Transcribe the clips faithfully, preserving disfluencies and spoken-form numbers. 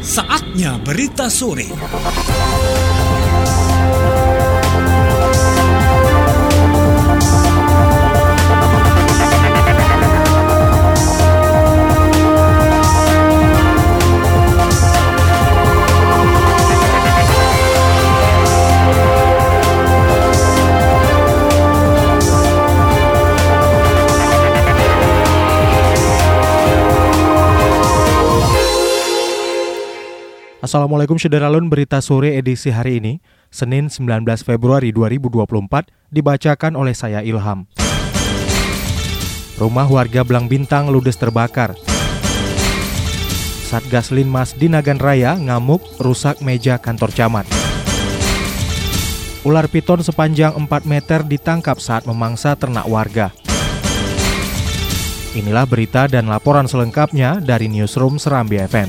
Saatnya berita sore. Assalamualaikum Syederalun, berita sore edisi hari ini, Senin sembilan belas Februari dua ribu dua puluh empat, dibacakan oleh saya Ilham. Rumah warga Blang Bintang ludes terbakar. Satgas Linmas di Nagan Raya ngamuk rusak meja kantor camat. Ular piton sepanjang empat meter ditangkap saat memangsa ternak warga. Inilah berita dan laporan selengkapnya dari Newsroom Serambi F M.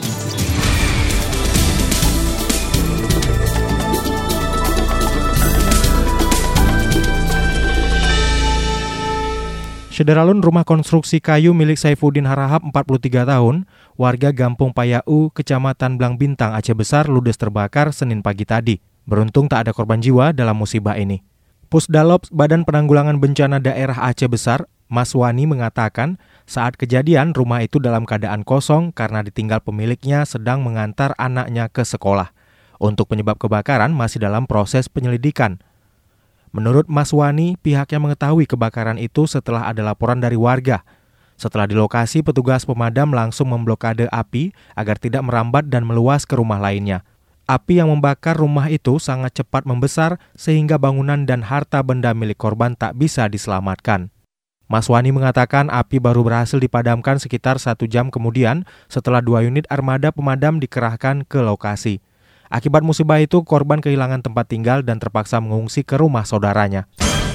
Syederalun, rumah konstruksi kayu milik Saifuddin Harahap, empat puluh tiga tahun, warga Gampung Payau, Kecamatan Blang Bintang, Aceh Besar, ludes terbakar Senin pagi tadi. Beruntung tak ada korban jiwa dalam musibah ini. Pusdalops Badan Penanggulangan Bencana Daerah Aceh Besar, Mas Wani, mengatakan saat kejadian rumah itu dalam keadaan kosong karena ditinggal pemiliknya sedang mengantar anaknya ke sekolah. Untuk penyebab kebakaran masih dalam proses penyelidikan. Menurut Mas Wani, pihaknya mengetahui kebakaran itu setelah ada laporan dari warga. Setelah di lokasi, petugas pemadam langsung memblokade api agar tidak merambat dan meluas ke rumah lainnya. Api yang membakar rumah itu sangat cepat membesar sehingga bangunan dan harta benda milik korban tak bisa diselamatkan. Mas Wani mengatakan api baru berhasil dipadamkan sekitar satu jam kemudian setelah dua unit armada pemadam dikerahkan ke lokasi. Akibat musibah itu, korban kehilangan tempat tinggal dan terpaksa mengungsi ke rumah saudaranya.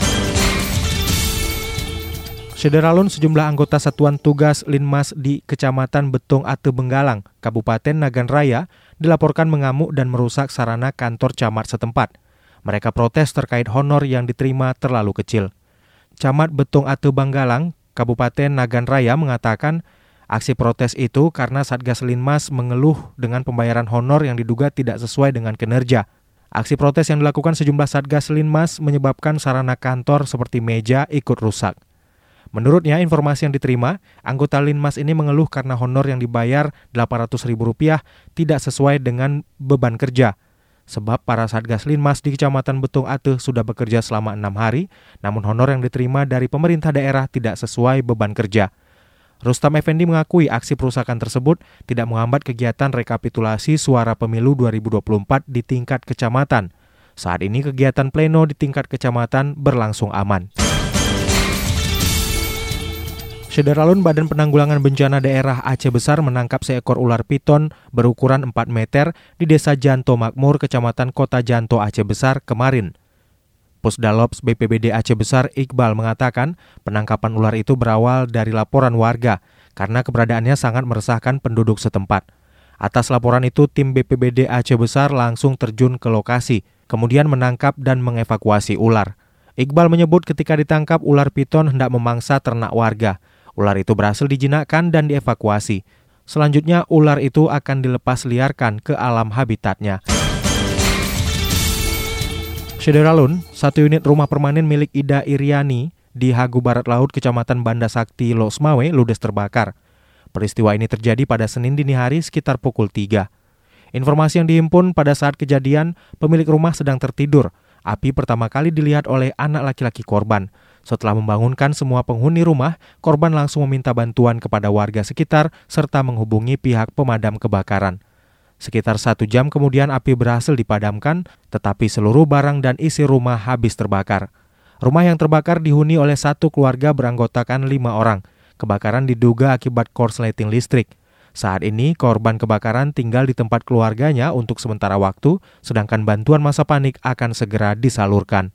Syederalun, sejumlah anggota Satuan Tugas Linmas di Kecamatan Betong Ate Benggalang, Kabupaten Nagan Raya, dilaporkan mengamuk dan merusak sarana kantor camat setempat. Mereka protes terkait honor yang diterima terlalu kecil. Camat Betong Ate Benggalang, Kabupaten Nagan Raya mengatakan aksi protes itu karena Satgas Linmas mengeluh dengan pembayaran honor yang diduga tidak sesuai dengan kinerja. Aksi protes yang dilakukan sejumlah Satgas Linmas menyebabkan sarana kantor seperti meja ikut rusak. Menurutnya, informasi yang diterima, anggota Linmas ini mengeluh karena honor yang dibayar delapan ratus ribu rupiah tidak sesuai dengan beban kerja. Sebab para Satgas Linmas di Kecamatan Betong Ate sudah bekerja selama enam hari, namun honor yang diterima dari pemerintah daerah tidak sesuai beban kerja. Rustam Effendi mengakui aksi perusakan tersebut tidak menghambat kegiatan rekapitulasi suara pemilu dua ribu dua puluh empat di tingkat kecamatan. Saat ini kegiatan pleno di tingkat kecamatan berlangsung aman. Syederalun, Badan Penanggulangan Bencana Daerah Aceh Besar menangkap seekor ular piton berukuran empat meter di Desa Janto Makmur, Kecamatan Kota Janto, Aceh Besar kemarin. Pusdalops B P B D Aceh Besar Iqbal mengatakan penangkapan ular itu berawal dari laporan warga karena keberadaannya sangat meresahkan penduduk setempat. Atas laporan itu, tim B P B D Aceh Besar langsung terjun ke lokasi, kemudian menangkap dan mengevakuasi ular. Iqbal menyebut ketika ditangkap, ular piton hendak memangsa ternak warga. Ular itu berhasil dijinakkan dan dievakuasi. Selanjutnya, ular itu akan dilepas liarkan ke alam habitatnya. Syederalun, satu unit rumah permanen milik Ida Iriani di Hagu Barat Laut, Kecamatan Banda Sakti, Losmawe, ludes terbakar. Peristiwa ini terjadi pada Senin dini hari sekitar pukul tiga. Informasi yang dihimpun pada saat kejadian, pemilik rumah sedang tertidur. Api pertama kali dilihat oleh anak laki-laki korban. Setelah membangunkan semua penghuni rumah, korban langsung meminta bantuan kepada warga sekitar serta menghubungi pihak pemadam kebakaran. Sekitar satu jam kemudian api berhasil dipadamkan, tetapi seluruh barang dan isi rumah habis terbakar. Rumah yang terbakar dihuni oleh satu keluarga beranggotakan lima orang. Kebakaran diduga akibat korsleting listrik. Saat ini korban kebakaran tinggal di tempat keluarganya untuk sementara waktu, sedangkan bantuan masa panik akan segera disalurkan.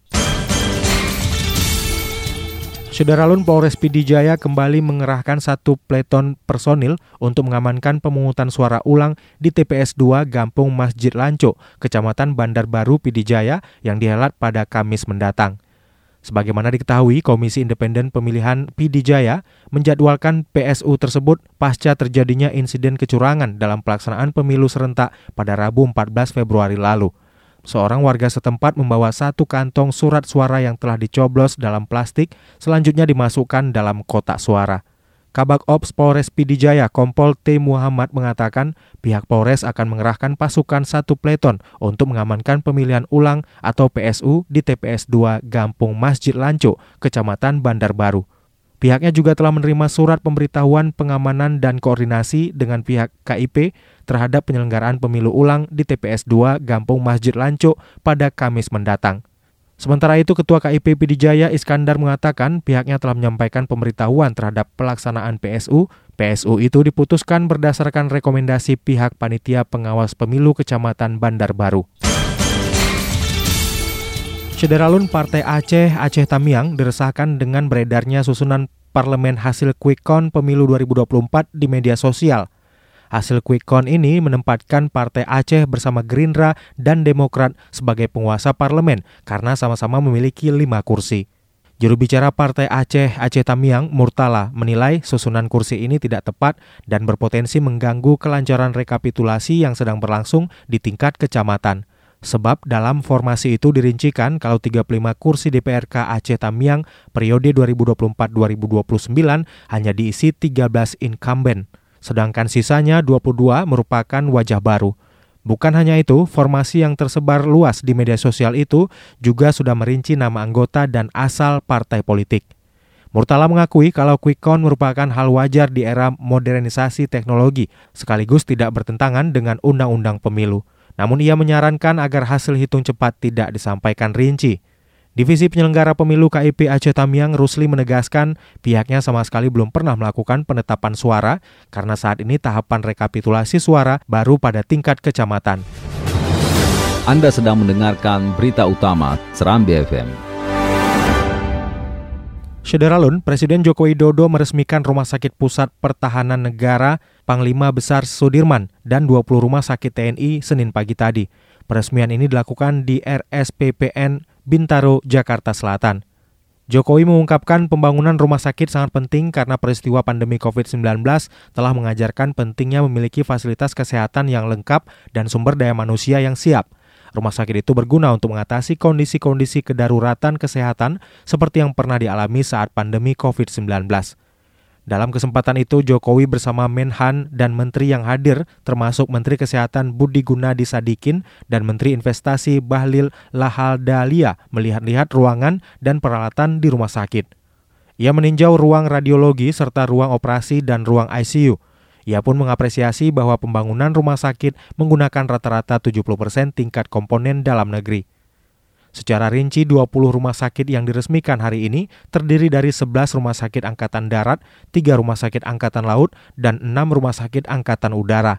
Syederalun, Polres Pidi Jaya kembali mengerahkan satu peleton personil untuk mengamankan pemungutan suara ulang di T P S dua Gampung Masjid Lanco, Kecamatan Bandar Baru, Pidi Jaya yang dihelat pada Kamis mendatang. Sebagaimana diketahui, Komisi Independen Pemilihan P D Jaya menjadwalkan P S U tersebut pasca terjadinya insiden kecurangan dalam pelaksanaan pemilu serentak pada Rabu empat belas Februari lalu. Seorang warga setempat membawa satu kantong surat suara yang telah dicoblos dalam plastik, selanjutnya dimasukkan dalam kotak suara. Kabak Ops Polres P D Jaya Kompol T. Muhammad mengatakan pihak Polres akan mengerahkan pasukan satu peleton untuk mengamankan pemilihan ulang atau P S U di T P S dua Gampung Masjid Lanco, Kecamatan Bandar Baru. Pihaknya juga telah menerima surat pemberitahuan pengamanan dan koordinasi dengan pihak K I P terhadap penyelenggaraan pemilu ulang di T P S dua Gampung Masjid Lanco pada Kamis mendatang. Sementara itu, Ketua K I P P D Jaya Iskandar mengatakan pihaknya telah menyampaikan pemberitahuan terhadap pelaksanaan P S U. P S U itu diputuskan berdasarkan rekomendasi pihak Panitia Pengawas Pemilu Kecamatan Bandar Baru. Syederalun Partai Aceh, Aceh Tamiang, diresahkan dengan beredarnya susunan parlemen hasil quick count pemilu dua ribu dua puluh empat di media sosial. Hasil quick count ini menempatkan Partai Aceh bersama Gerindra dan Demokrat sebagai penguasa parlemen karena sama-sama memiliki lima kursi. Juru bicara Partai Aceh, Aceh Tamiang, Murtala, menilai susunan kursi ini tidak tepat dan berpotensi mengganggu kelancaran rekapitulasi yang sedang berlangsung di tingkat kecamatan. Sebab dalam formasi itu dirincikan kalau tiga puluh lima kursi D P R K Aceh Tamiang periode dua ribu dua puluh empat sampai dua ribu dua puluh sembilan hanya diisi tiga belas incumbent. Sedangkan sisanya dua puluh dua merupakan wajah baru. Bukan hanya itu, formasi yang tersebar luas di media sosial itu juga sudah merinci nama anggota dan asal partai politik. Murtala mengakui kalau quick count merupakan hal wajar di era modernisasi teknologi, sekaligus tidak bertentangan dengan undang-undang pemilu. Namun ia menyarankan agar hasil hitung cepat tidak disampaikan rinci. Divisi Penyelenggara Pemilu K I P Aceh Tamiang, Rusli, menegaskan pihaknya sama sekali belum pernah melakukan penetapan suara karena saat ini tahapan rekapitulasi suara baru pada tingkat kecamatan. Anda sedang mendengarkan berita utama Serambi F M. Syederalun, Presiden Joko Widodo meresmikan Rumah Sakit Pusat Pertahanan Negara Panglima Besar Sudirman dan dua puluh rumah sakit T N I Senin pagi tadi. Peresmian ini dilakukan di R S P P N Bintaro, Jakarta Selatan. Jokowi mengungkapkan pembangunan rumah sakit sangat penting karena peristiwa pandemi covid sembilan belas telah mengajarkan pentingnya memiliki fasilitas kesehatan yang lengkap dan sumber daya manusia yang siap. Rumah sakit itu berguna untuk mengatasi kondisi-kondisi kedaruratan kesehatan seperti yang pernah dialami saat pandemi covid sembilan belas. Dalam kesempatan itu, Jokowi bersama Menhan dan Menteri yang hadir, termasuk Menteri Kesehatan Budi Gunadi Sadikin dan Menteri Investasi Bahlil Lahadalia, melihat-lihat ruangan dan peralatan di rumah sakit. Ia meninjau ruang radiologi serta ruang operasi dan ruang I C U. Ia pun mengapresiasi bahwa pembangunan rumah sakit menggunakan rata-rata tujuh puluh persen tingkat komponen dalam negeri. Secara rinci, dua puluh rumah sakit yang diresmikan hari ini terdiri dari sebelas rumah sakit Angkatan Darat, tiga rumah sakit Angkatan Laut, dan enam rumah sakit Angkatan Udara.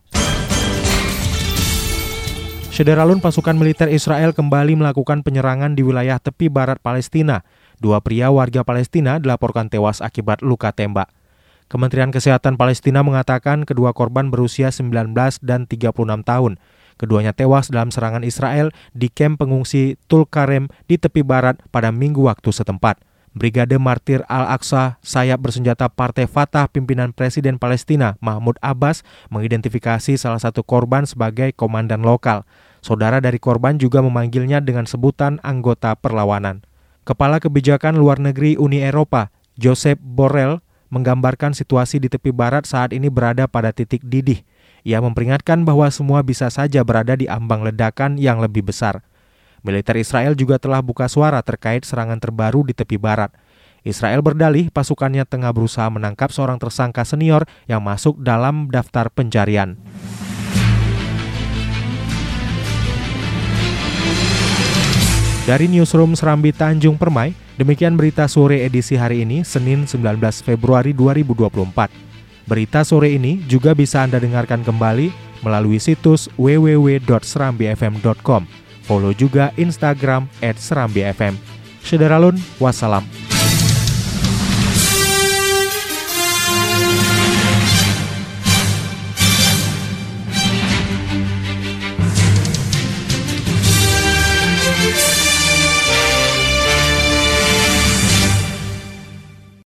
Syederalun, pasukan militer Israel kembali melakukan penyerangan di wilayah tepi barat Palestina. Dua pria warga Palestina dilaporkan tewas akibat luka tembak. Kementerian Kesehatan Palestina mengatakan kedua korban berusia sembilan belas dan tiga puluh enam tahun. Keduanya tewas dalam serangan Israel di kamp pengungsi Tulkarem di tepi barat pada minggu waktu setempat. Brigade Martir Al-Aqsa, sayap bersenjata Partai Fatah pimpinan Presiden Palestina Mahmud Abbas, mengidentifikasi salah satu korban sebagai komandan lokal. Saudara dari korban juga memanggilnya dengan sebutan anggota perlawanan. Kepala Kebijakan Luar Negeri Uni Eropa, Josep Borrell, menggambarkan situasi di tepi barat saat ini berada pada titik didih. Ia memperingatkan bahwa semua bisa saja berada di ambang ledakan yang lebih besar. Militer Israel juga telah buka suara terkait serangan terbaru di tepi barat. Israel berdalih pasukannya tengah berusaha menangkap seorang tersangka senior yang masuk dalam daftar pencarian. Dari Newsroom Serambi Tanjung Permai, demikian berita sore edisi hari ini, Senin sembilan belas Februari dua ribu dua puluh empat. Berita sore ini juga bisa Anda dengarkan kembali melalui situs w w w dot serambi f m dot com. Follow juga Instagram at serambi f m. Syederalun, wassalam.